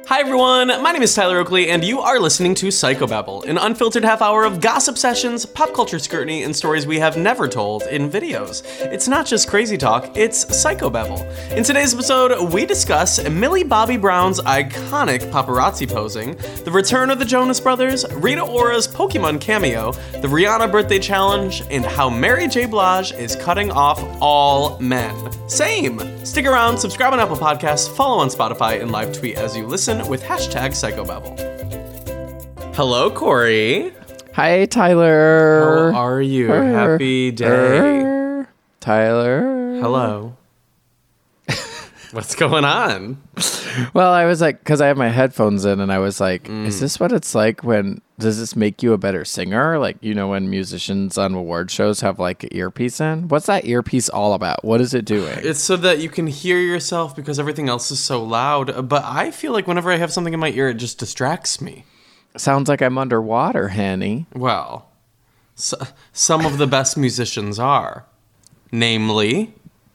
Hi everyone, my name is Tyler Oakley, and you are listening to Psychobabble, an unfiltered half hour of gossip sessions, pop culture scrutiny, and stories we have never told in videos. It's not just crazy talk, it's Psychobabble. In today's episode, we discuss Millie Bobby Brown's iconic paparazzi posing, the return of the Jonas Brothers, Rita Ora's Pokemon cameo, the Rihanna birthday challenge, and how Mary J. Blige is cutting off all men. Same! Stick around, subscribe on Apple Podcasts, follow on Spotify, and live tweet as you listen with hashtag Psychobabble. Hello, Corey. Hi, Tyler. How are you? Happy day. Tyler. Hello. What's going on? Well, I was like, because I have my headphones in, and I was like, is this what it's like when, does this make you a better singer? Like, you know, when musicians on award shows have like an earpiece in? What's that earpiece all about? What is it doing? It's so that you can hear yourself because everything else is so loud. But I feel like whenever I have something in my ear, it just distracts me. Sounds like I'm underwater, Henny. Well, some of the best musicians are. Namely...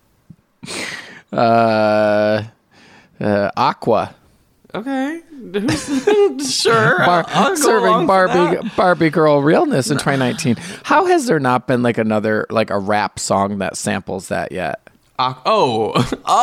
Aqua. Okay. Sure. Serving Barbie girl realness in 2019. How has there not been like another, like a rap song that samples that yet? Aqua?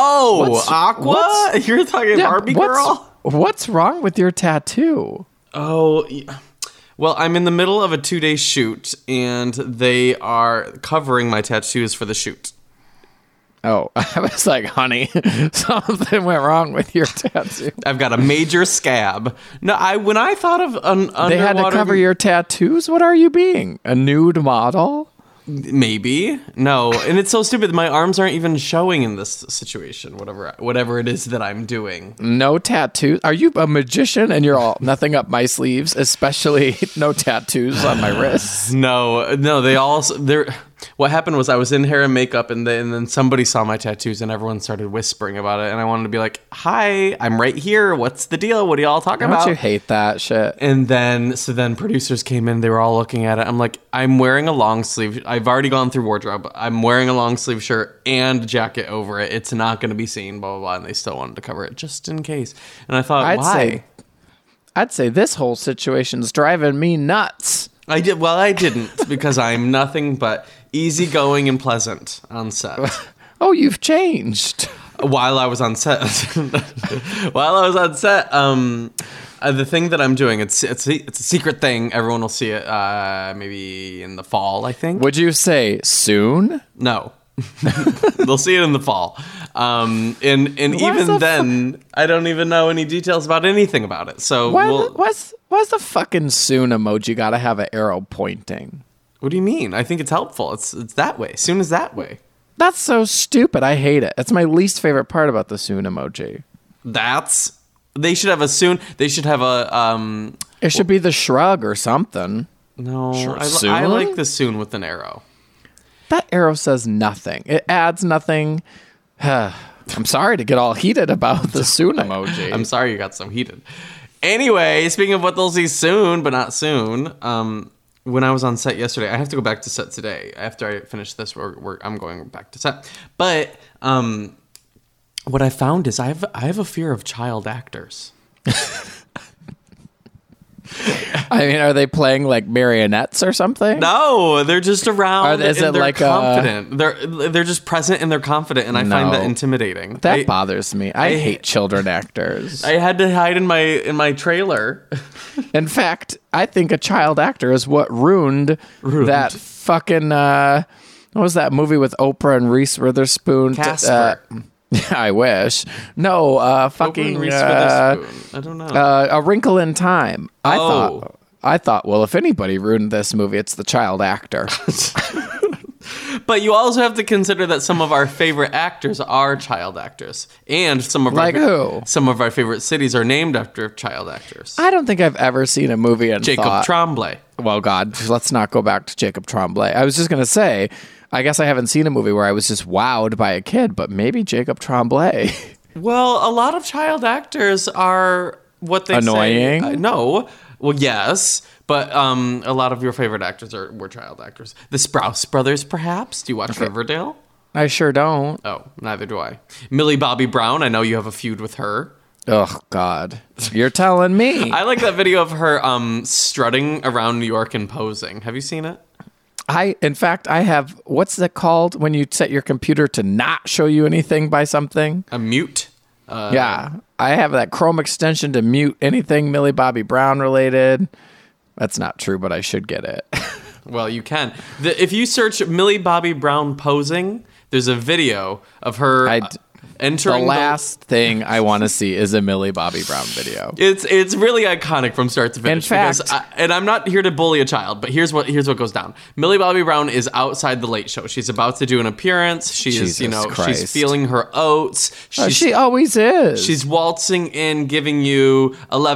You're talking Barbie girl? What's wrong with your tattoo? Oh, well, I'm in the middle of a 2-day shoot, and they are covering my tattoos for the shoot. Oh, I was like, honey, something went wrong with your tattoo. I've got a major scab. No, when I thought of an underwater... They had to cover your tattoos? What are you being? A nude model? Maybe. No, and it's so stupid. My arms aren't even showing in this situation, whatever it is that I'm doing. No tattoos? Are you a magician and you're all nothing up my sleeves, especially no tattoos on my wrists? No, what happened was I was in hair and makeup, and then somebody saw my tattoos, and everyone started whispering about it, and I wanted to be like, hi, I'm right here. What's the deal? What are y'all talking about? Don't you hate that shit? And then producers came in. They were all looking at it. I'm like, I'm wearing a long sleeve. I've already gone through wardrobe. I'm wearing a long sleeve shirt and a jacket over it. It's not going to be seen, blah, blah, blah. And they still wanted to cover it just in case. And I thought, why? I'd say this whole situation's driving me nuts. I didn't because I'm nothing but easygoing and pleasant on set. Oh, you've changed. While I was on set, the thing that I'm doing, it's a secret thing. Everyone will see it maybe in the fall, I think. Would you say soon? No. They'll see it in the fall. And even then, I don't even know any details about anything about it. So why's the fucking soon emoji gotta have an arrow pointing? What do you mean? I think it's helpful. It's that way. Soon is that way. That's so stupid. I hate it. That's my least favorite part about the soon emoji. They should have a soon. They should have a It should be the shrug or something. No, I like the soon with an arrow. That arrow says nothing. It adds nothing. I'm sorry to get all heated about the soon emoji. I'm sorry you got so heated. Anyway, speaking of what they'll see soon, but not soon, when I was on set yesterday, I have to go back to set today. After I finish this, I'm going back to set. But what I found is I have a fear of child actors. I mean, are they playing like marionettes or something? No, they're just around. They're confident. They're just present and they're confident, and I find that intimidating. That bothers me. I hate children actors. I had to hide in my trailer. In fact, I think a child actor is what ruined that fucking what was that movie with Oprah and Reese Witherspoon? Casper. I wish. No, fucking Reese Witherspoon. I don't know. A Wrinkle in Time. I thought, well, if anybody ruined this movie, it's the child actor. But you also have to consider that some of our favorite actors are child actors, and some of our favorite cities are named after child actors. I don't think I've ever seen a movie and Jacob Tremblay. Well, God, let's not go back to Jacob Tremblay. I was just gonna say, I guess I haven't seen a movie where I was just wowed by a kid, but maybe Jacob Tremblay. Well, a lot of child actors are what they annoying. Say. No. Well, yes, but a lot of your favorite actors were child actors. The Sprouse brothers, perhaps? Do you watch Riverdale? I sure don't. Oh, neither do I. Millie Bobby Brown, I know you have a feud with her. Oh, God. You're telling me. I like that video of her strutting around New York and posing. Have you seen it? In fact, I have, what's that called when you set your computer to not show you anything by something? A mute. Yeah. I have that Chrome extension to mute anything Millie Bobby Brown related. That's not true, but I should get it. Well, you can. If you search Millie Bobby Brown posing, there's a video of her entering the last thing I want to see is a Millie Bobby Brown video. It's really iconic from start to finish. In fact, and I'm not here to bully a child, but here's what goes down. Millie Bobby Brown is outside the Late Show. She's about to do an appearance. She's she's feeling her oats. She always is. She's waltzing in, giving you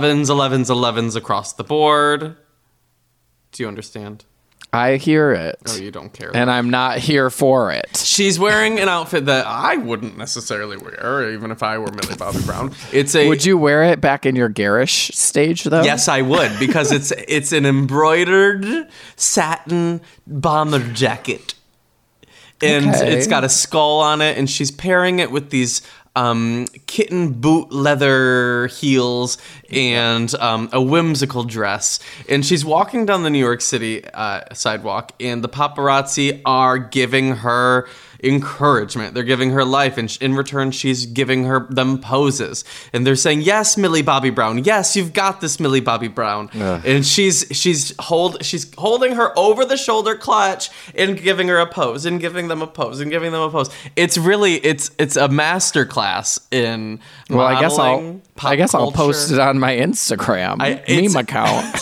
11s across the board. Do you understand? I hear it. Oh, you don't care. And I'm not here for it. She's wearing an outfit that I wouldn't necessarily wear, even if I were Millie Bobby Brown. Would you wear it back in your garish stage, though? Yes, I would, because it's an embroidered satin bomber jacket. And It's got a skull on it, and she's pairing it with these kitten boot leather heels and a whimsical dress. And she's walking down the New York City sidewalk, and the paparazzi are giving her encouragement. They're giving her life, and in return, she's giving them poses. And they're saying, "Yes, Millie Bobby Brown. Yes, you've got this, Millie Bobby Brown." And she's holding her over the shoulder clutch and giving her a pose, and giving them a pose, and giving them a pose. It's really it's a master class in modeling. I guess I'll post it on my Instagram meme account.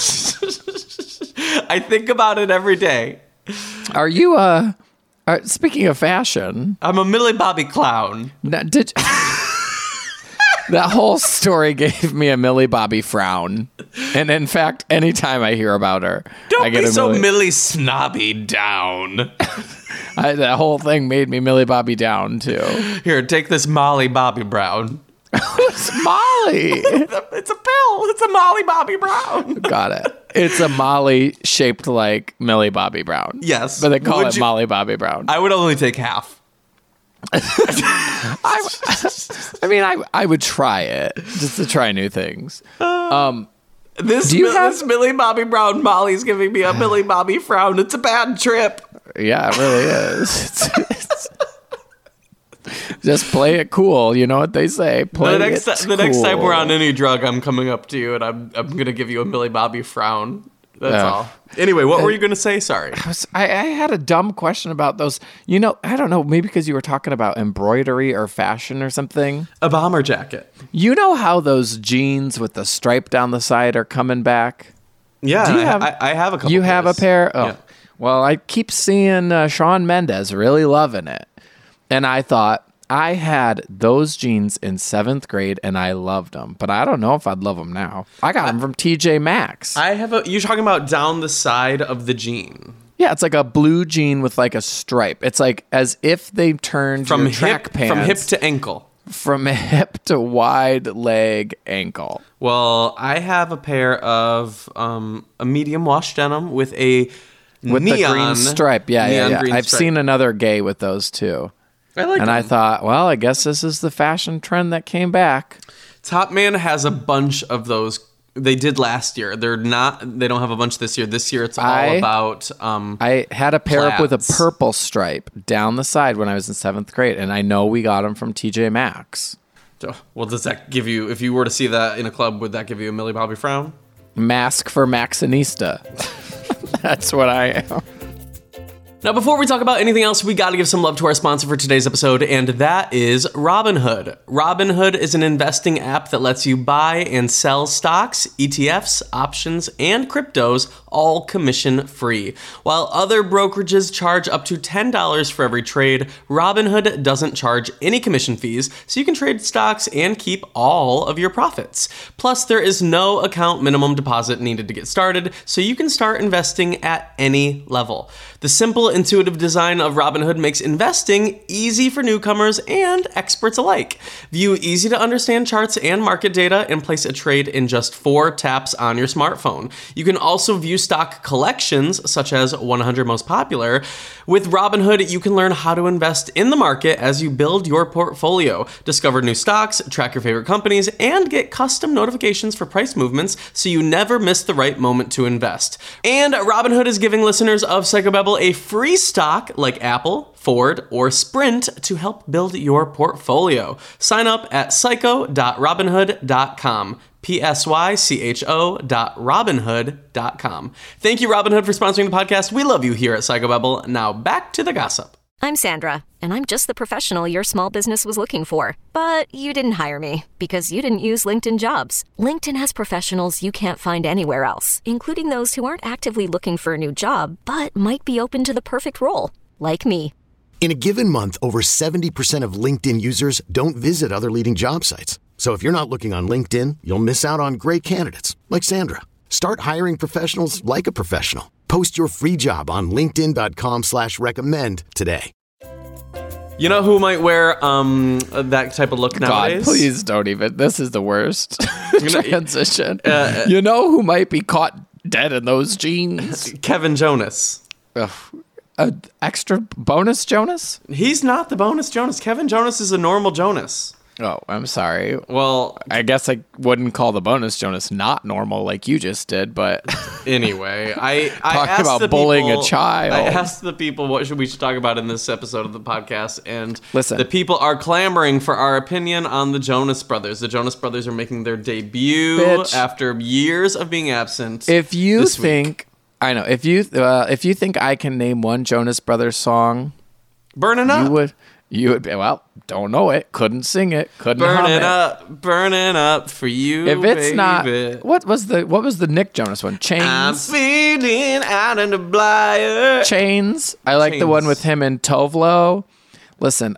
I think about it every day. Are you speaking of fashion, I'm a Millie Bobby clown. That whole story gave me a Millie Bobby frown. And in fact, anytime I hear about her, I get be so Millie Snobby down. That whole thing made me Millie Bobby down too. Here, take this Molly Bobby Brown. It's Molly. It's a pill. It's a Molly Bobby Brown. Got it. It's a Molly shaped like Millie Bobby Brown. Yes. But they call it Molly Bobby Brown. I would only take half. I would try it just to try new things. This Millie Bobby Brown Molly's giving me a Millie Bobby frown. It's a bad trip. Yeah, it really is. Just play it cool. You know what they say. The next time we're on any drug, I'm coming up to you and I'm going to give you a Millie Bobby frown. That's all. Anyway, what were you going to say? Sorry. I had a dumb question about those. I don't know, maybe because you were talking about embroidery or fashion or something. A bomber jacket. You know how those jeans with the stripe down the side are coming back? Yeah, I have a couple. You have a pair? Oh. Yeah. Well, I keep seeing Shawn Mendes really loving it. And I thought, I had those jeans in 7th grade and I loved them, but I don't know if I'd love them now. I got them from TJ Maxx. You're talking about down the side of the jean. Yeah, it's like a blue jean with like a stripe. It's like as if they turned from your track pants. From hip to ankle. From hip to wide leg ankle. Well, I have a pair of a medium wash denim with a with neon, the green stripe. Yeah. I've stripe. seen another gay with those too. I like them. I thought, well, I guess this is the fashion trend that came back. Top Man has a bunch of those. They did last year. They don't have a bunch this year. This year it's all about I had a pair up with a purple stripe down the side when I was in 7th grade, and I know we got them from TJ Maxx. Well, does that give you, if you were to see that in a club, would that give you a Millie Bobby frown? Mask for Maxinista. That's what I am. Now, before we talk about anything else, we got to give some love to our sponsor for today's episode, and that is Robinhood. Robinhood is an investing app that lets you buy and sell stocks, ETFs, options, and cryptos, all commission-free. While other brokerages charge up to $10 for every trade, Robinhood doesn't charge any commission fees, so you can trade stocks and keep all of your profits. Plus, there is no account minimum deposit needed to get started, so you can start investing at any level. The simple, intuitive design of Robinhood makes investing easy for newcomers and experts alike. View easy-to-understand charts and market data and place a trade in just 4 taps on your smartphone. You can also view stock collections, such as 100 Most Popular. With Robinhood, you can learn how to invest in the market as you build your portfolio, discover new stocks, track your favorite companies, and get custom notifications for price movements so you never miss the right moment to invest. And Robinhood is giving listeners of Psychobabble a free stock like Apple, Ford, or Sprint to help build your portfolio. Sign up at psycho.robinhood.com. psycho.robinhood.com. Thank you, Robinhood, for sponsoring the podcast. We love you here at Psychobabble. Now back to the gossip. I'm Sandra, and I'm just the professional your small business was looking for. But you didn't hire me because you didn't use LinkedIn Jobs. LinkedIn has professionals you can't find anywhere else, including those who aren't actively looking for a new job, but might be open to the perfect role, like me. In a given month, over 70% of LinkedIn users don't visit other leading job sites. So if you're not looking on LinkedIn, you'll miss out on great candidates like Sandra. Start hiring professionals like a professional. Post your free job on linkedin.com/recommend today. You know who might wear that type of look nowadays? God, please don't even. This is the worst transition. You know who might be caught dead in those jeans? Kevin Jonas. Extra bonus Jonas? He's not the bonus Jonas. Kevin Jonas is a normal Jonas. Oh, I'm sorry. Well, I guess I wouldn't call the bonus Jonas not normal like you just did, but anyway, I talk asked about the bullying people, a child. I asked the people what we should talk about in this episode of the podcast, and listen, the people are clamoring for our opinion on the Jonas Brothers. The Jonas Brothers are making their debut after years of being absent. If you think, I know, if you think I can name one Jonas Brothers song, "Burning Up," you would be, well, don't know it, couldn't sing it, couldn't burning up for you. If it's baby. not, what was the Nick Jonas one? Chains. I'm feeling out in the blyer. Chains. I like the one with him and Tovlo. Listen,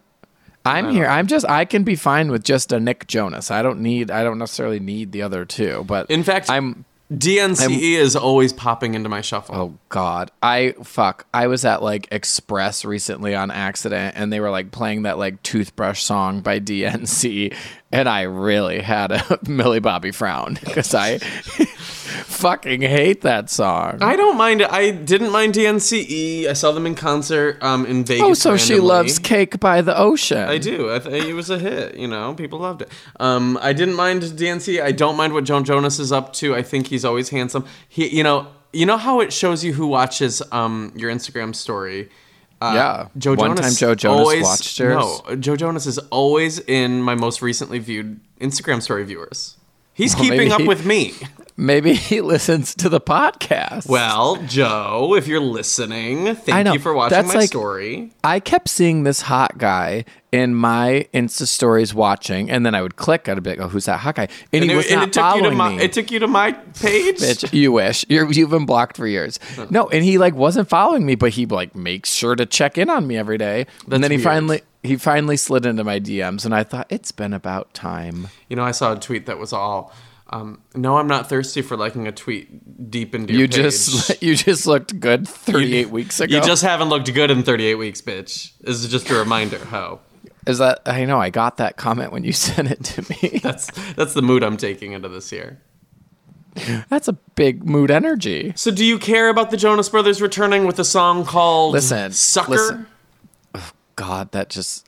I can be fine with just a Nick Jonas. I don't necessarily need the other two, but in fact, DNCE is always popping into my shuffle. Oh God, I was at like Express recently on accident, and they were like playing that like toothbrush song by DNC, and I really had a Millie Bobby frown because I fucking hate that song. I don't mind it. I didn't mind DNCE. I saw them in concert in Vegas. Oh, so she loves Cake by the Ocean. I do. It was a hit. You know, people loved it. I didn't mind DNCE. I don't mind what Jonas is up to. I think he's always handsome. You know how it shows you who watches your Instagram story. Yeah. Joe One Jonas time Joe Jonas watched yours. No, Joe Jonas is always in my most recently viewed Instagram story viewers. He's keeping up with me. Maybe he listens to the podcast. Well, Joe, if you're listening, thank you for watching my story. I kept seeing this hot guy in my Insta stories watching, and then I would click. I'd be like, "Oh, who's that hot guy?" And he was not following me. It took you to my page? Bitch, you wish. You've been blocked for years. No, and he like wasn't following me, but he like makes sure to check in on me every day. And then he finally slid into my DMs, and I thought, it's been about time. You know, I saw a tweet that was all, no, I'm not thirsty for liking a tweet deep into your page. You just looked good 38 weeks ago. You just haven't looked good in 38 weeks, bitch. This is just a reminder, ho. Is that, I know, I got that comment when you sent it to me. That's the mood I'm taking into this year. That's a big mood energy. So do you care about the Jonas Brothers returning with a song called Sucker? Listen. Oh, God, that's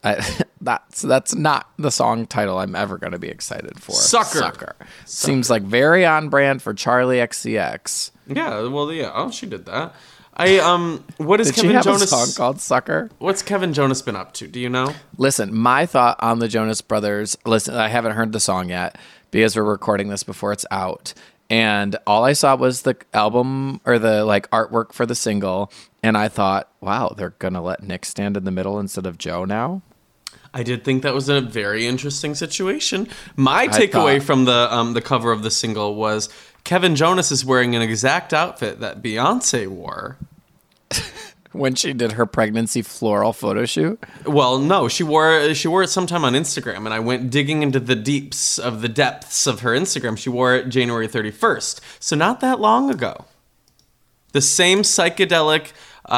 not the song title I'm ever going to be excited for. Sucker. Seems like very on brand for Charlie XCX. Yeah, well, yeah. Oh, she did that. What is Kevin Jonas? A song called Sucker? What's Kevin Jonas been up to? Do you know? Listen, my thought on the Jonas Brothers. Listen, I haven't heard the song yet because we're recording this before it's out. And all I saw was the album or the like artwork for the single, and I thought, wow, they're gonna let Nick stand in the middle instead of Joe now. I did think that was a very interesting situation. My takeaway from the cover of the single was Kevin Jonas is wearing an exact outfit that Beyonce wore when she did her pregnancy floral photo shoot. Well, no, she wore it sometime on Instagram, and I went digging into the depths of her Instagram. She wore it January 31st, so not that long ago. The same psychedelic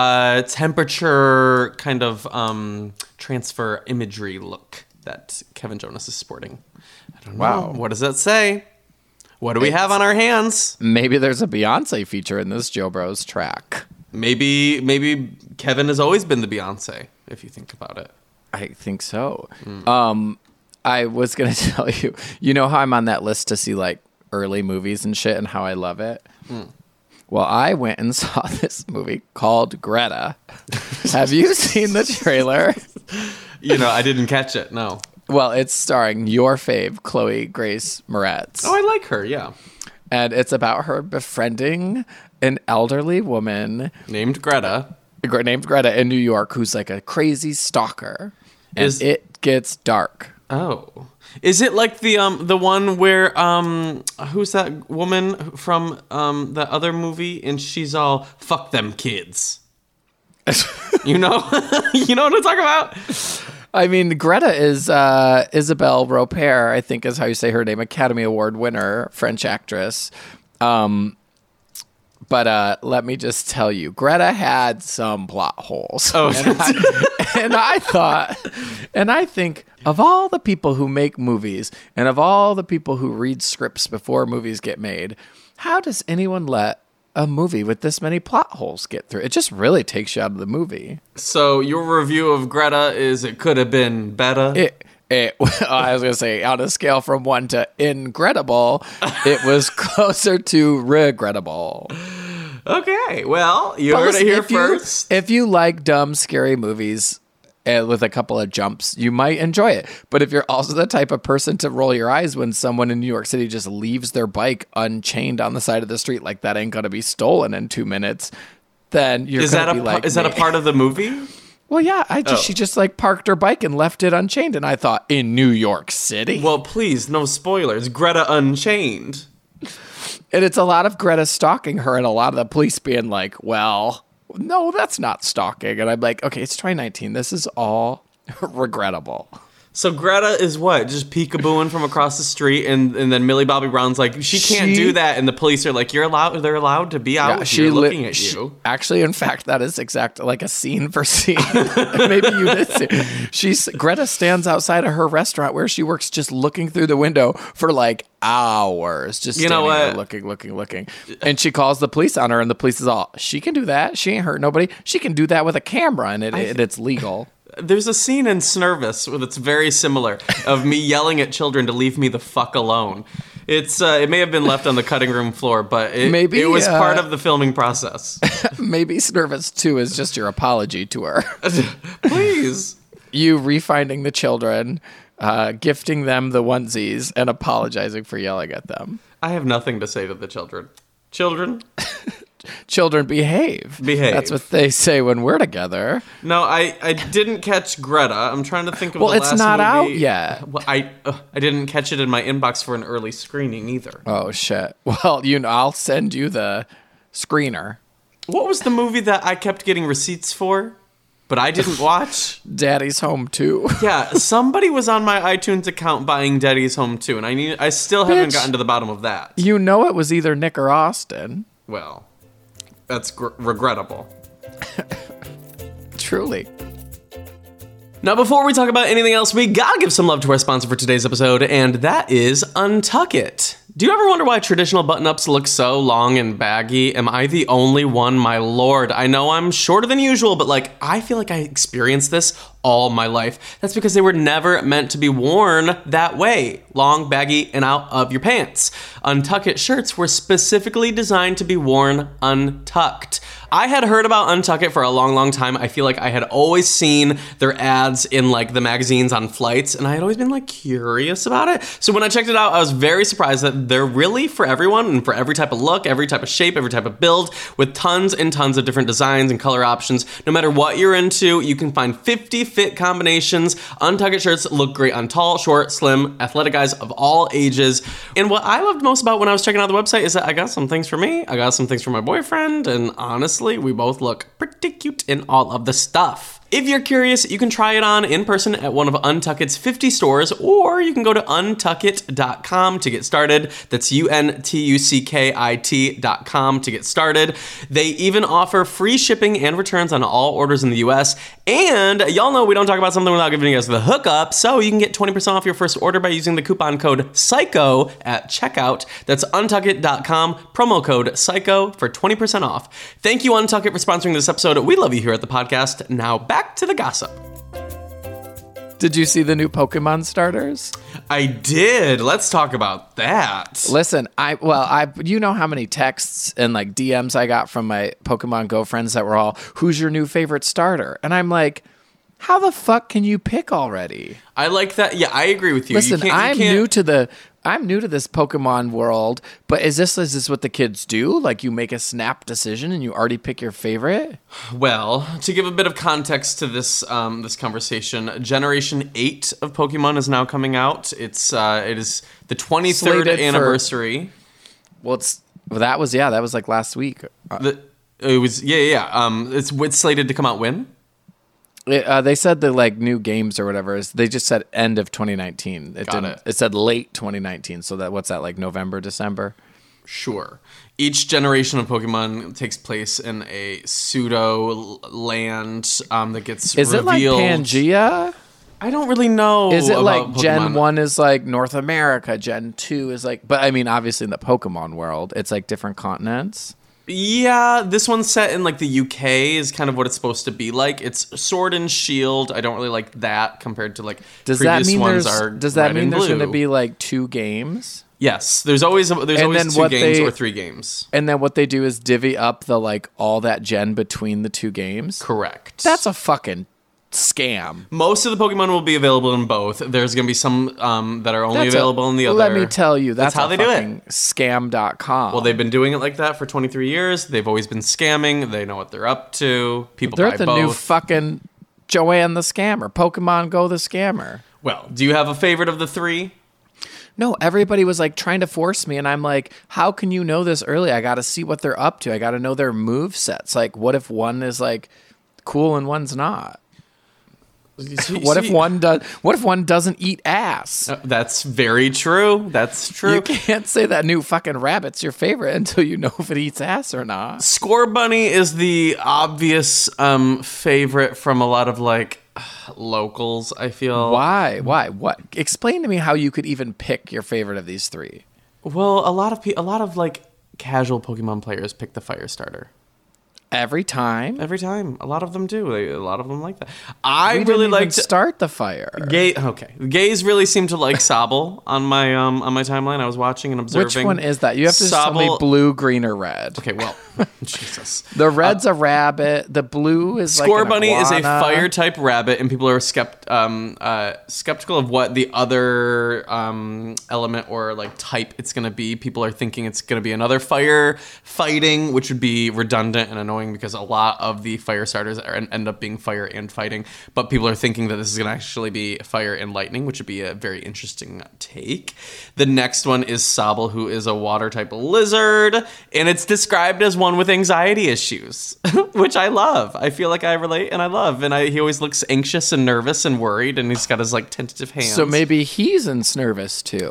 temperature kind of transfer imagery look that Kevin Jonas is sporting. I don't know. Wow. What does that say? What do we have on our hands? Maybe there's a Beyonce feature in this Joe Bros track. Maybe Kevin has always been the Beyonce, if you think about it. I think so. I was going to tell you, you know how I'm on that list to see like early movies and shit and how I love it? Well, I went and saw this movie called Greta. Have you seen the trailer? I didn't catch it, no. Well, it's starring your fave, Chloe Grace Moretz. Oh, I like her, yeah. And it's about her befriending an elderly woman Named Greta in New York who's like a crazy stalker. And it gets dark. Oh. Is it like the one where who's that woman from the other movie and she's all fuck them kids? You know? You know what I'm talking about? I mean, Greta is Isabelle Repert, I think is how you say her name, Academy Award winner, French actress. But let me just tell you, Greta had some plot holes. Oh. And I think of all the people who make movies and of all the people who read scripts before movies get made, how does anyone let a movie with this many plot holes get through? It just really takes you out of the movie. So your review of Greta is it could have been better? I was going to say, on a scale from 1 to incredible, it was closer to regrettable. Okay, well, you heard it here first. If you like dumb, scary movies with a couple of jumps, you might enjoy it. But if you're also the type of person to roll your eyes when someone in New York City just leaves their bike unchained on the side of the street like that ain't going to be stolen in 2 minutes, then you're going to be like Is that a part of the movie? Well, yeah, she just like parked her bike and left it unchained. And I thought, in New York City? Well, please, no spoilers. Greta Unchained. And it's a lot of Greta stalking her and a lot of the police being like, well, no, that's not stalking. And I'm like, okay, it's 2019. This is all regrettable. So Greta is what? Just peekabooing from across the street, and then Millie Bobby Brown's like, she can't do that, and the police are like, they're allowed to be out here looking at you. Actually, in fact, that is exactly like a scene for scene. Maybe you did see. Greta stands outside of her restaurant where she works, just looking through the window for like hours, just standing there looking. And she calls the police on her, and the police is all, she can do that. She ain't hurt nobody. She can do that with a camera, and it's legal. There's a scene in Snervous that's very similar of me yelling at children to leave me the fuck alone. It may have been left on the cutting room floor, but it was part of the filming process. Maybe Snervous 2 is just your apology to her. Please. You refinding the children, gifting them the onesies, and apologizing for yelling at them. I have nothing to say to the children. Children? Children, behave. That's what they say when we're together. No, I didn't catch Greta. I'm trying to think of the last movie. Well, it's not out yet. Well, I didn't catch it in my inbox for an early screening either. Oh, shit. Well, I'll send you the screener. What was the movie that I kept getting receipts for, but I didn't watch? Daddy's Home 2. Yeah, somebody was on my iTunes account buying Daddy's Home 2, and I still haven't gotten to the bottom of that. You know it was either Nick or Austin. Well, that's regrettable. Truly. Now, before we talk about anything else, we gotta give some love to our sponsor for today's episode, and that is Untuck It. Do you ever wonder why traditional button-ups look so long and baggy? Am I the only one? My lord. I know I'm shorter than usual, but I feel like I experienced this all my life. That's because they were never meant to be worn that way. Long, baggy, and out of your pants. Untuck It shirts were specifically designed to be worn untucked. I had heard about Untuck It for a long, long time. I feel like I had always seen their ads in the magazines on flights, and I had always been curious about it. So when I checked it out, I was very surprised that they're really for everyone and for every type of look, every type of shape, every type of build, with tons and tons of different designs and color options. No matter what you're into, you can find 50 fit combinations. Untuck It shirts look great on tall, short, slim, athletic guys of all ages. And what I loved most about when I was checking out the website is that I got some things for me, I got some things for my boyfriend, and honestly, we both look pretty cute in all of the stuff. If you're curious, you can try it on in person at one of Untuckit's 50 stores, or you can go to untuckit.com to get started. That's UNTUCKIT.com to get started. They even offer free shipping and returns on all orders in the US. And y'all know we don't talk about something without giving you guys the hookup, so you can get 20% off your first order by using the coupon code PSYCHO at checkout. That's untuckit.com, promo code PSYCHO for 20% off. Thank you, Untuckit, for sponsoring this episode. We love you here at the podcast. Now back to the gossip. Did you see the new Pokemon starters? I did. Let's talk about that. Listen, you know how many texts and like DMs I got from my Pokemon Go friends that were all, "Who's your new favorite starter?" And I'm like, how the fuck can you pick already? I like that. Yeah, I agree with you. Listen, I'm new to this Pokemon world, but is this what the kids do? Like, you make a snap decision and you already pick your favorite? Well, to give a bit of context to this this conversation, Generation 8 of Pokemon is now coming out. It is the 23rd anniversary. That was like last week. It's slated to come out when? They said the like new games or whatever they just said end of 2019. It said late 2019. So what's that, like November, December? Sure. Each generation of Pokemon takes place in a pseudo land that gets revealed. Is it like Pangea? I don't really know. Is it about like Pokemon. Gen 1 is like North America, Gen 2 is like, but I mean, obviously in the Pokemon world, it's like different continents. Yeah, this one's set in like the UK is kind of what it's supposed to be like. It's Sword and Shield. I don't really like that compared to like previous ones are. Does that mean there's going to blue. be like 2 games? Yes, there's always 2 games or 3 games. And then what they do is divvy up the like all that gen between the 2 games. Correct. That's a fucking scam. Most of the Pokemon will be available in both. There's going to be some that are only available in the other. Let me tell you, that's how they do it. Scam.com. Well, they've been doing it like that for 23 years. They've always been scamming. They know what they're up to. People buy both. They're the new fucking Joanne the Scammer. Pokemon Go the Scammer. Well, do you have a favorite of the 3? No, everybody was like trying to force me, and I'm like, how can you know this early? I got to see what they're up to. I got to know their move sets. Like, what if one is like cool and one's not? What if one doesn't eat ass? That's very true. That's true. You can't say that new fucking rabbit's your favorite until you know if it eats ass or not. Scorbunny is the obvious favorite from a lot of like locals, I feel. Why? What? Explain to me how you could even pick your favorite of these 3. Well, a lot of like casual Pokemon players pick the fire starter. Every time? Every time. A lot of them do. A lot of them like that. We really like to start the fire. Gays really seem to like Sobble on my timeline. I was watching and observing. Which one is that? You have to tell me blue, green, or red. Okay, well, Jesus. The red's a rabbit. The blue is like Scorbunny is a fire type rabbit, and people are skeptical of what the other element or like type it's going to be. People are thinking it's going to be another fire fighting, which would be redundant and annoying because a lot of the fire starters end up being fire and fighting. But people are thinking that this is going to actually be fire and lightning, which would be a very interesting take. The next one is Sobble, who is a water type lizard, and it's described as one with anxiety issues, which I love. I feel like I relate and I love. And he always looks anxious and nervous and worried, and he's got his like tentative hands. So maybe he's in Snervous too.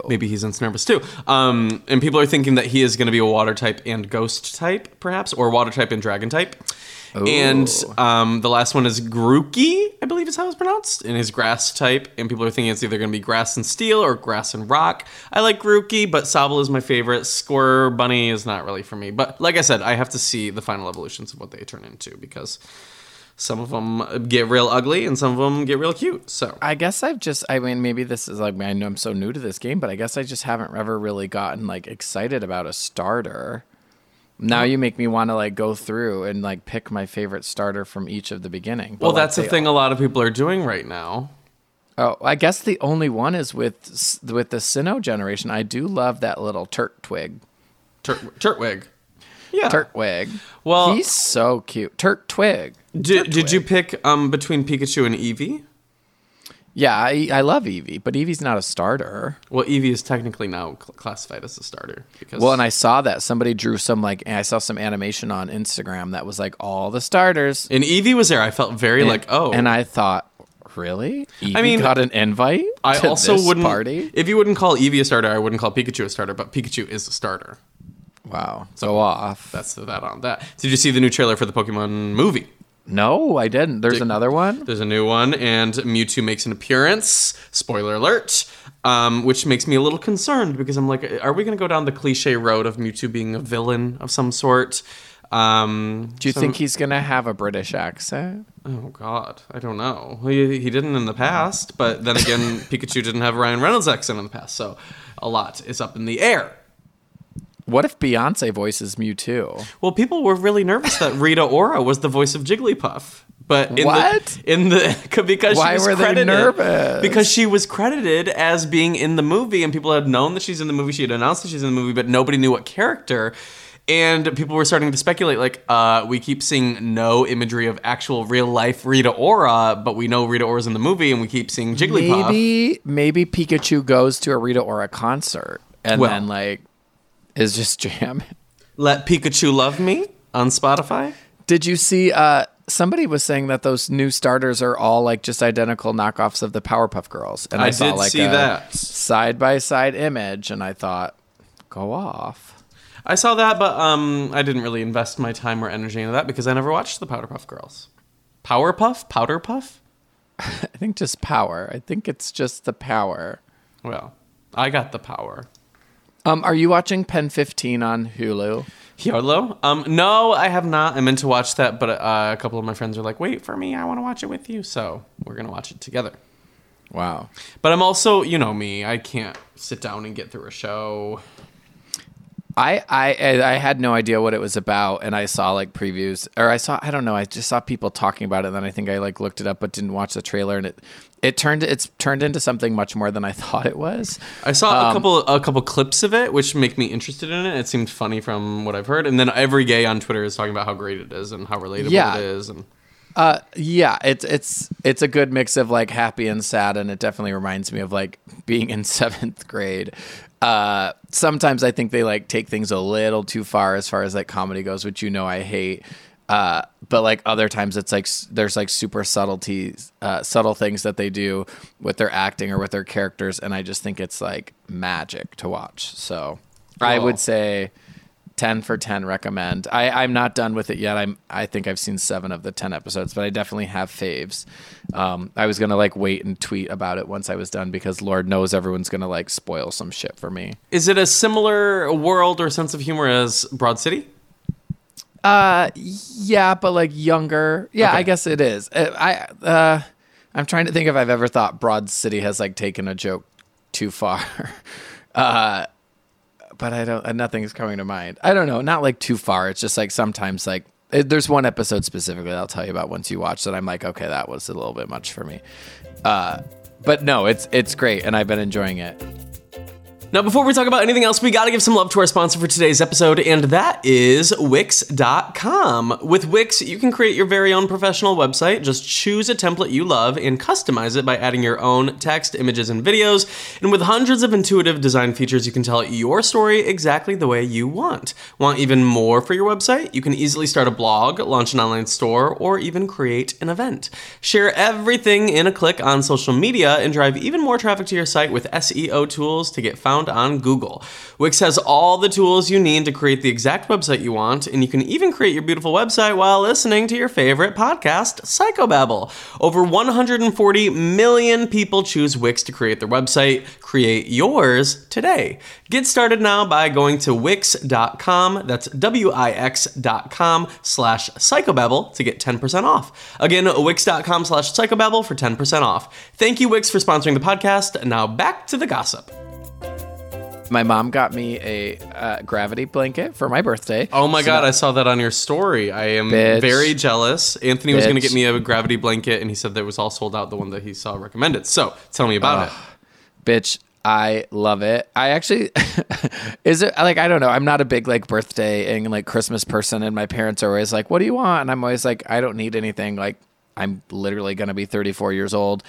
And people are thinking that he is going to be a water type and ghost type, perhaps, or water type and dragon type. Ooh. And the last one is Grookey, I believe is how it's pronounced, and his grass type. And people are thinking it's either going to be grass and steel or grass and rock. I like Grookey, but Sobble is my favorite. Scorbunny is not really for me. But like I said, I have to see the final evolutions of what they turn into because some of them get real ugly and some of them get real cute. So I guess maybe this is like, I know I'm so new to this game, but I guess I just haven't ever really gotten like excited about a starter. Now you make me want to like go through and like pick my favorite starter from each of the beginning. Well, that's the thing a lot of people are doing right now. Oh, I guess the only one is with the Sinnoh generation. I do love that little Turtwig. Turtwig. Yeah. Turtwig. Well, he's so cute. Turtwig. Did you pick between Pikachu and Eevee? Yeah, I love Eevee, but Eevee's not a starter. Well, Eevee is technically now classified as a starter. Because Well, and I saw that somebody drew some I saw some animation on Instagram that was like all the starters. and Eevee was there. I felt very And I thought, really? Eevee I mean, got an invite I to also this wouldn't. party? If you wouldn't call Eevee a starter, I wouldn't call Pikachu a starter. But Pikachu is a starter. Wow, go off. That's that on that. Did you see the new trailer for the Pokemon movie? No, I didn't. There's another one? There's a new one, and Mewtwo makes an appearance. Spoiler alert. Which makes me a little concerned because I'm like, are we going to go down the cliche road of Mewtwo being a villain of some sort? Do you think he's going to have a British accent? Oh, God. I don't know. He didn't in the past, but then again, Pikachu didn't have Ryan Reynolds' accent in the past, so a lot is up in the air. What if Beyonce voices Mewtwo? Well, people were really nervous that Rita Ora was the voice of Jigglypuff. But because Why she was were they credited, nervous? Because she was credited as being in the movie, and people had known that she's in the movie. She had announced that she's in the movie, but nobody knew what character. And people were starting to speculate, like, we keep seeing no imagery of actual real life Rita Ora, but we know Rita Ora's in the movie, and we keep seeing Jigglypuff. Maybe Pikachu goes to a Rita Ora concert and then is just jamming. Let Pikachu Love Me on Spotify. Did you see? Somebody was saying that those new starters are all like just identical knockoffs of the Powerpuff Girls, and I saw did like see that side by side image, and I thought, go off. I saw that, but I didn't really invest my time or energy into that because I never watched the Powderpuff Girls. Powderpuff? I think just power. I think it's just the power. Well, I got the power. Are you watching Pen 15 on Hulu? Hulu? No, I have not. I meant to watch that, but a couple of my friends are like, wait for me, I want to watch it with you. So we're going to watch it together. Wow. But I'm also, you know me, I can't sit down and get through a show. I had no idea what it was about, and I saw like previews, or I don't know, I just saw people talking about it, and then I think I like looked it up but didn't watch the trailer, and it's turned into something much more than I thought it was. I saw a couple clips of it, which make me interested in it. It seemed funny from what I've heard, and then every gay on Twitter is talking about how great it is and how relatable it is. And it's a good mix of like happy and sad, and it definitely reminds me of like being in 7th grade. Sometimes I think they like take things a little too far as like comedy goes, which I hate. But like other times it's like there's like super subtle things that they do with their acting or with their characters, and I just think it's like magic to watch. So I would say 10 for 10 recommend. I'm not done with it yet. I think I've seen 7 of the 10 episodes, but I definitely have faves. I was gonna like wait and tweet about it once I was done because Lord knows everyone's gonna like spoil some shit for me. Is it a similar world or sense of humor as Broad City? Yeah, but like younger. Yeah, okay. I guess it is. I'm trying to think if I've ever thought Broad City has like taken a joke too far. But nothing's coming to mind. I don't know, not like too far. It's just like sometimes like there's one episode specifically that I'll tell you about once you watch that I'm like, okay, that was a little bit much for me. But no, it's great, and I've been enjoying it. Now, before we talk about anything else, we gotta give some love to our sponsor for today's episode, and that is Wix.com. With Wix, you can create your very own professional website. Just choose a template you love and customize it by adding your own text, images, and videos. And with hundreds of intuitive design features, you can tell your story exactly the way you want. Want even more for your website? You can easily start a blog, launch an online store, or even create an event. Share everything in a click on social media and drive even more traffic to your site with SEO tools to get found on Google. Wix has all the tools you need to create the exact website you want, and you can even create your beautiful website while listening to your favorite podcast, Psychobabble. Over 140 million people choose Wix to create their website. Create yours today. Get started now by going to Wix.com. That's Wix.com/Psychobabble to get 10% off. Again, Wix.com/Psychobabble for 10% off. Thank you, Wix, for sponsoring the podcast. Now back to the gossip. My mom got me a gravity blanket for my birthday. Oh my God, I saw that on your story. I am very jealous. Anthony was going to get me a gravity blanket, and he said that it was all sold out, the one that he saw recommended. So tell me about it. Bitch, I love it. I actually, is it like, I don't know. I'm not a big like birthday and like Christmas person, and my parents are always like, what do you want? And I'm always like, I don't need anything. Like, I'm literally going to be 34 years old.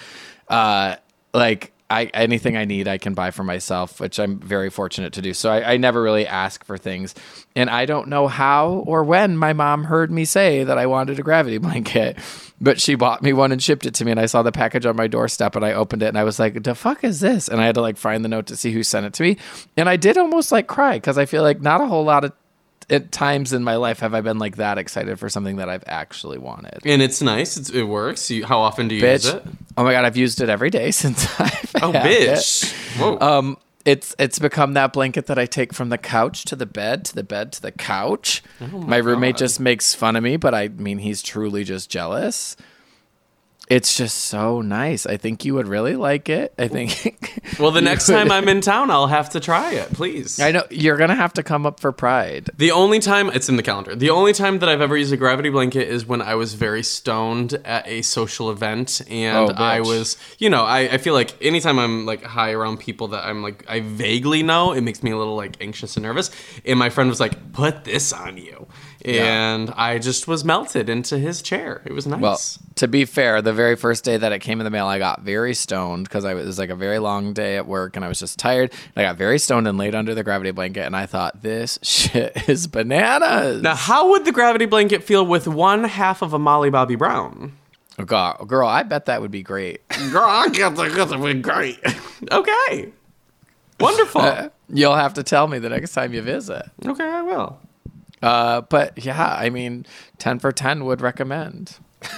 Like anything I need, I can buy for myself, which I'm very fortunate to do. So I never really ask for things. And I don't know how or when my mom heard me say that I wanted a gravity blanket, but she bought me one and shipped it to me. And I saw the package on my doorstep and I opened it and I was like, the fuck is this? And I had to like find the note to see who sent it to me. And I did almost like cry because I feel like not a whole lot of at times in my life have I been like that excited for something that I've actually wanted. And it's nice. It works. How often do you use it? Oh my God, I've used it every day since I've had bitch. it. Whoa. It's become that blanket that I take from the couch to the bed, to the bed to the couch. Oh my roommate just makes fun of me, but I mean, he's truly just jealous. It's just so nice. I think you would really like it. I think. Well, the next time I'm in town, I'll have to try it, please. I know. You're going to have to come up for Pride. The only time, it's in the calendar, the only time that I've ever used a gravity blanket is when I was very stoned at a social event. And I was, I feel like anytime I'm like high around people that I'm like, I vaguely know, it makes me a little like anxious and nervous. And my friend was like, put this on you. And I just was melted into his chair. It was nice. Well, to be fair, the very first day that it came in the mail, I got very stoned because it was like a very long day at work and I was just tired. And I got very stoned and laid under the gravity blanket and I thought, this shit is bananas. Now, how would the gravity blanket feel with one half of a Molly Bobby Brown? Oh, God, girl, I bet that would be great. Girl, I guess that would be great. Okay. Wonderful. You'll have to tell me the next time you visit. Okay, I will. But yeah, I mean, 10 for 10 would recommend.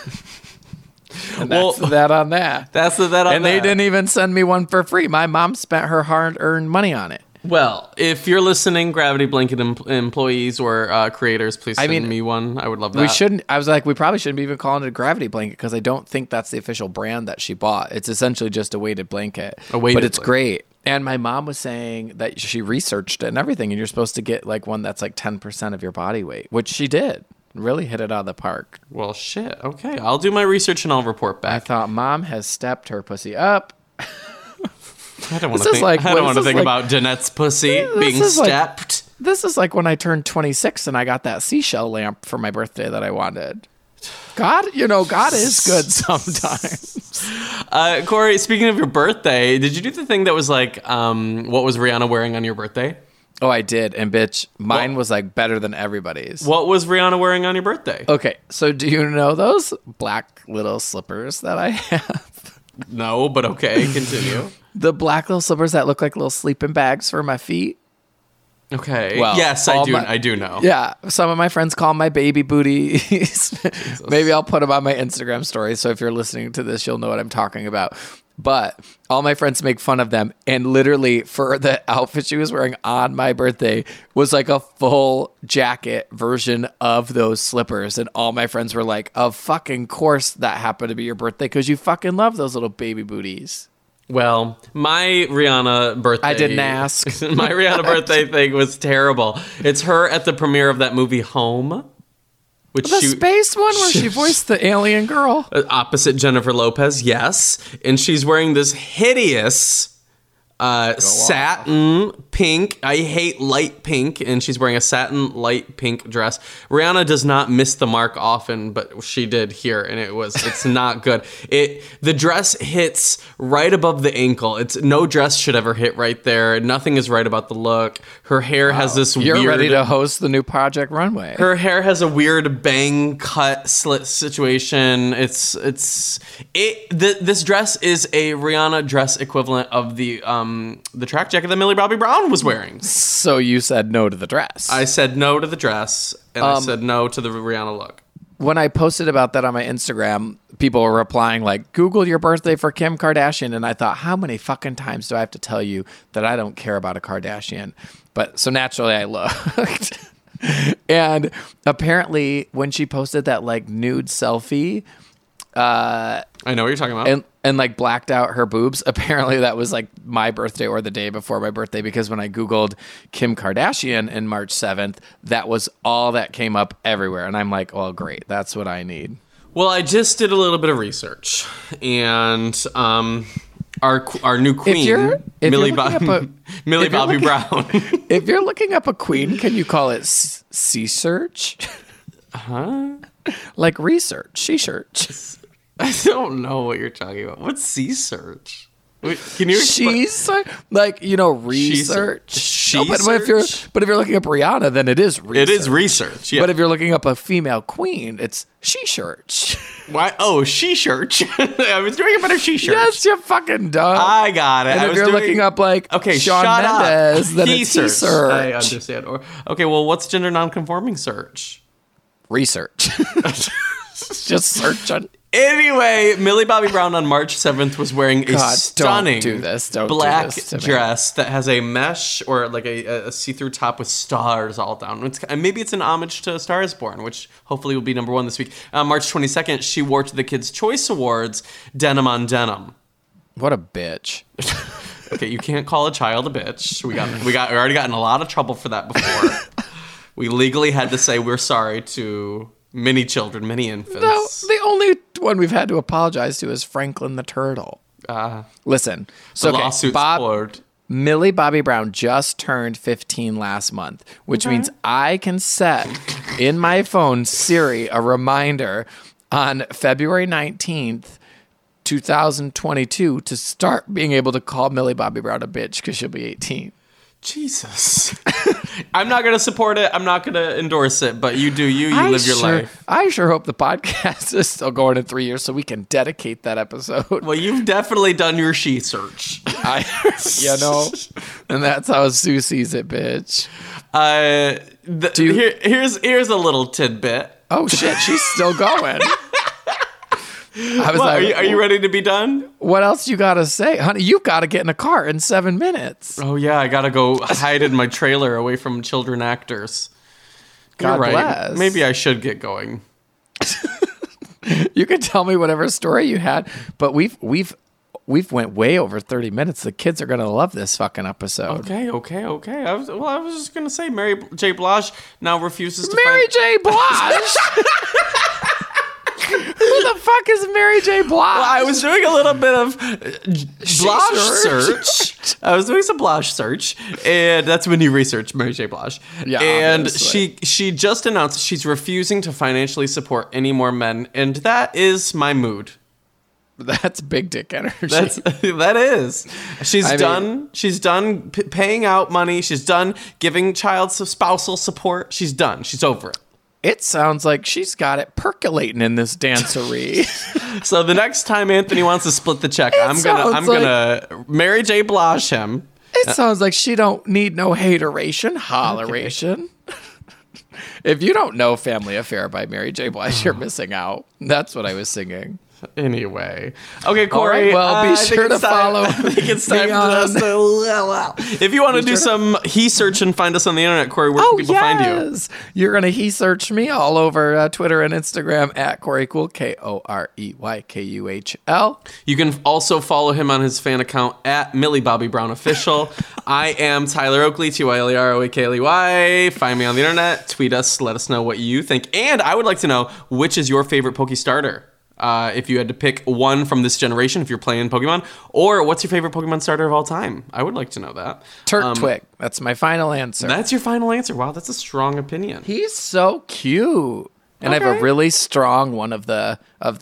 And that's that on that. That's that on that. And they didn't even send me one for free. My mom spent her hard-earned money on it. Well, if you're listening, Gravity Blanket employees or creators, please send me one. I would love that. We shouldn't. I was like, we probably shouldn't be even calling it a Gravity Blanket because I don't think that's the official brand that she bought. It's essentially just a weighted blanket. But it's great. And my mom was saying that she researched it and everything, and you're supposed to get like one that's like 10% of your body weight, which she did. Really hit it out of the park. Well, shit. Okay, I'll do my research and I'll report back. I thought Mom has stepped her pussy up. I don't want to think, I don't want to think about Danette's pussy being stepped. This is like when I turned 26 and I got that seashell lamp for my birthday that I wanted. God is good sometimes. Corey, speaking of your birthday, did you do the thing that was like, what was Rihanna wearing on your birthday? Oh, I did. And bitch, mine was like better than everybody's. What was Rihanna wearing on your birthday? Okay, so do you know those black little slippers that I have? No, but okay, continue. The black little slippers that look like little sleeping bags for my feet. Okay. Well, yes, I do know. Yeah. Some of my friends call them my baby booties. Maybe I'll put them on my Instagram story. So if you're listening to this, you'll know what I'm talking about. But all my friends make fun of them. And literally for the outfit she was wearing on my birthday was like a full jacket version of those slippers. And all my friends were like, of fucking course that happened to be your birthday because you fucking love those little baby booties. Well, my Rihanna birthday... I didn't ask. My Rihanna birthday thing was terrible. It's her at the premiere of that movie Home. Which the space one where she voiced the alien girl? Opposite Jennifer Lopez, yes. And she's wearing this hideous... satin pink. I hate light pink, and she's wearing a satin light pink dress. Rihanna does not miss the mark often, but she did here, and it's not good. The dress hits right above the ankle. No dress should ever hit right there. Nothing is right about the look. Her hair has this weird... You're ready to host the new Project Runway. Her hair has a weird bang cut slit situation. This dress is a Rihanna dress equivalent of the track jacket that Millie Bobby Brown was wearing. So you said no to the dress. I said no to the dress, and I said no to the Rihanna look. When I posted about that on my Instagram, people were replying like, Google your birthday for Kim Kardashian. And I thought, how many fucking times do I have to tell you that I don't care about a Kardashian? But so naturally I looked. And apparently when she posted that like nude selfie, I know what you're talking about. And like blacked out her boobs. Apparently that was like my birthday or the day before my birthday, because when I Googled Kim Kardashian in March 7th, that was all that came up everywhere. And I'm like, well, great. That's what I need. Well, I just did a little bit of research, and our new queen, Millie Bobby Brown. If you're looking up a queen, can you call it C-search? Huh? Like research, she-search. I don't know what you're talking about. What's C-search? Wait, can you explain? Like, research. No, but if you're looking up Rihanna, then it is research. It is research, yeah. But if you're looking up a female queen, it's she-search. Why? Oh, she-search. I was doing a better she-search. Yes, you fucking dumb. I got it. And if you're looking up, Shawn Mendes, then it's he-search. I understand. Okay, well, what's gender non-conforming search? Research. Just search on... Anyway, Millie Bobby Brown on March 7th was wearing a stunning black dress that has a mesh or like a see-through top with stars all down. And maybe it's an homage to A Star Is Born, which hopefully will be number 1 this week. March 22nd, she wore to the Kids' Choice Awards denim on denim. What a bitch. Okay, you can't call a child a bitch. We already got in a lot of trouble for that before. We legally had to say we're sorry to many children, many infants. No, the only one we've had to apologize to is Franklin the Turtle. Listen, so lawsuit's Millie Bobby Brown just turned 15 last month, which means I can set in my phone Siri a reminder on February 19th, 2022 to start being able to call Millie Bobby Brown a bitch because she'll be 18. Jesus. I'm not going to support it. I'm not going to endorse it, but you do you. You live your life. I sure hope the podcast is still going in 3 years so we can dedicate that episode. Well, you've definitely done your she-search. And that's how Sue sees it, bitch. Here's a little tidbit. Oh, shit. She's still going. I was are you ready to be done? What else you got to say? Honey, you got to get in a car in 7 minutes. Oh, yeah. I got to go hide in my trailer away from children actors. God bless. Maybe I should get going. You can tell me whatever story you had, but we've went way over 30 minutes. The kids are going to love this fucking episode. Okay. I was just going to say Mary J. Blige now refuses to Mary J. Blige? Who the fuck is Mary J. Blige? Well, I was doing a little bit of Blige search. I was doing some Blige search, and that's when you research Mary J. Blige. Yeah, and she just announced she's refusing to financially support any more men, and that is my mood. That's big dick energy. That is. She's done paying out money. She's done giving child spousal support. She's done. She's over it. It sounds like she's got it percolating in this dancery. So the next time Anthony wants to split the check, I'm gonna Mary J. Blige him. It sounds like she don't need no hateration, holleration. If you don't know Family Affair by Mary J. Blige, you're missing out. That's what I was singing. Anyway. Okay, Corey. Right, well, be sure to follow. I think it's time for us to... If you want to do some he-search and find us on the internet, Corey, where can people find you? You're going to he-search me all over Twitter and Instagram at Corey Cool, KOREYKUHL. You can also follow him on his fan account at Millie Bobby Brown Official. I am Tyler Oakley, TYLEROAKLEY. Find me on the internet. Tweet us. Let us know what you think. And I would like to know, which is your favorite Poke starter? If you had to pick one from this generation, if you're playing Pokemon, or what's your favorite Pokemon starter of all time? I would like to know that. Turtwig. That's my final answer. That's your final answer. Wow, that's a strong opinion. He's so cute. And I have a really strong one of the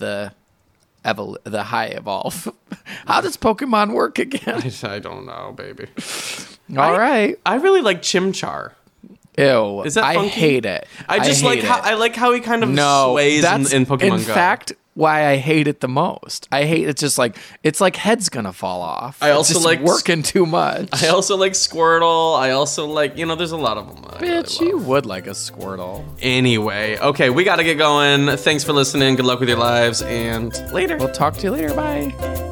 high evolve. How does Pokemon work again? I don't know, baby. All right. I really like Chimchar. Ew. Is that funky? I hate it. I like how he kind of sways in Pokemon Go. In fact, why I hate it the most. I hate it's just like it's like head's gonna fall off. I also like working too much. I also like Squirtle. I also like, there's a lot of them. Bitch, you would like a Squirtle. Anyway, okay, we gotta get going. Thanks for listening. Good luck with your lives, and later. We'll talk to you later. Bye.